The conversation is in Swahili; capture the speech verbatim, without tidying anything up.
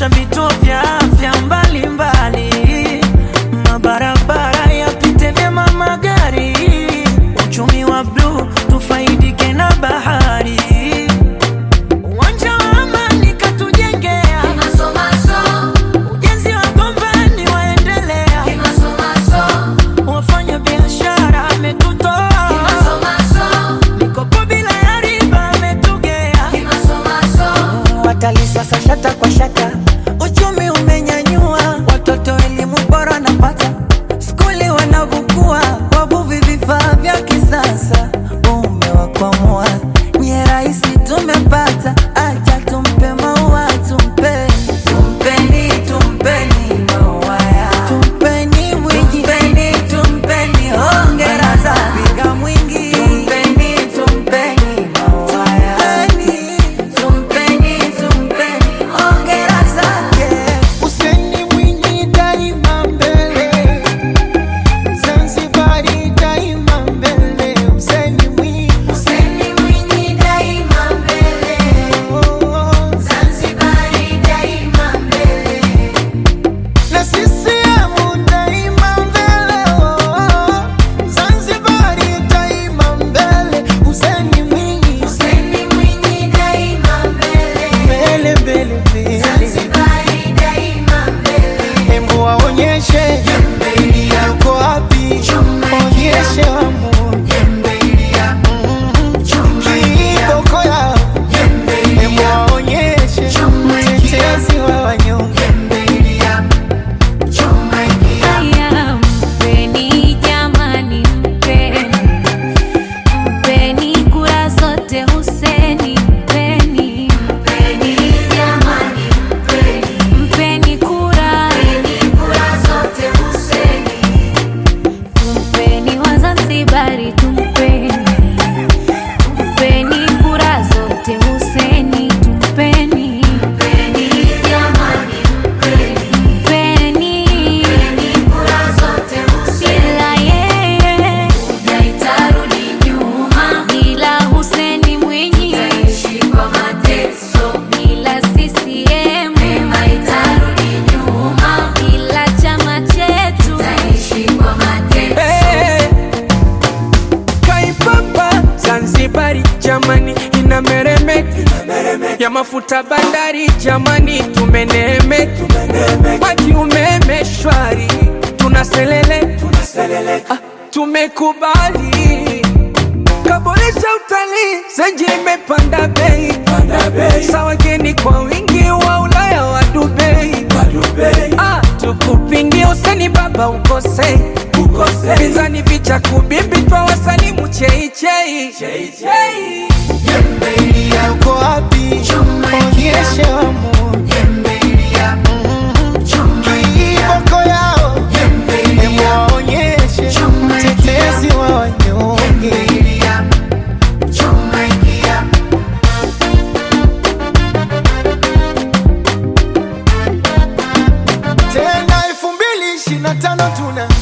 kuboresha vituo vya afya mbalimbali, mabarabara yapite vyema magari, uchumi wa blue tufaidike na bahari, uwanja wa Amani katujengea, ujenzi wa Gombani waendelea, wafanya biashara ametutoa, mikopo bila ya riba ametugea, watalii sasa shata kwa shata, uchumi umenyanyua, watoto elimu bora napata, skuli wanavukua, wavuvi vifaa vya kisasa, umewakwamua, nye raisi tumepata, acha tumpe maua, tumpe tumpeni, tumpeni maua ya, tumpeni Mwinyi, tumpeni, tumpeni hongera za piga mwingi, tumpeni, tumpeni maua ya, tumpeni, tumpeni hongera zake. Hussein Mwinyi daima mbele, Zanzibari daima mbele. Hussein Mwinyi, Hussein Mwinyi daima mbele, Zanzibari daima mbele. na CCM daima mbele, Zanzibari daima mbele. Hussein Mwinyi, Hussein Mwinyi daima mbele, mbele mbele mbele. Zanzibari daima mbele. Hembu waonyeshe yuko wapi, onyeshe wamoja kiboko yao. Hembu waonyeshe mtetezi wa wanyonge. Haya, mpeni jamani, mpeni, mpeni kura zote Hussein, mpeni, Mpeni jamani, mpeni, mpeni kura, mpeni kura zote Hussein. mpeni Wazanzibari, tumpeni, mpeni kura zote Hussein, tumpeni, Mpeni jamani, mpeni, mpeni, mpeni kura zote Hussein. bila yeye, Haitarudi nyuma, bila Hussein Mwinyi, taishi kwa mateso. bila C C M, Haitarudi nyuma, bila chama chetu. taishi kwa mateso. Hey, Kaipapa Zanzibari jamani inameremeka, ya mafuta bandari jamani tumeneemeka, maji umeme shwari tunaselele, ah, tumekubali, kaboresha utalii zenji imepanda bei, sawa geni kwa wingi wa Ulaya wa Dubai, ah, tukupingi useni baba ukose, pinzani vicha kubimbi twa wasalimu chei chei Yuko wapi, onyeshe wamoja kiboko yao. Hembu waonyeshe mtetezi wa wanyonge. Tena elfu mbili ishirini na tano tuna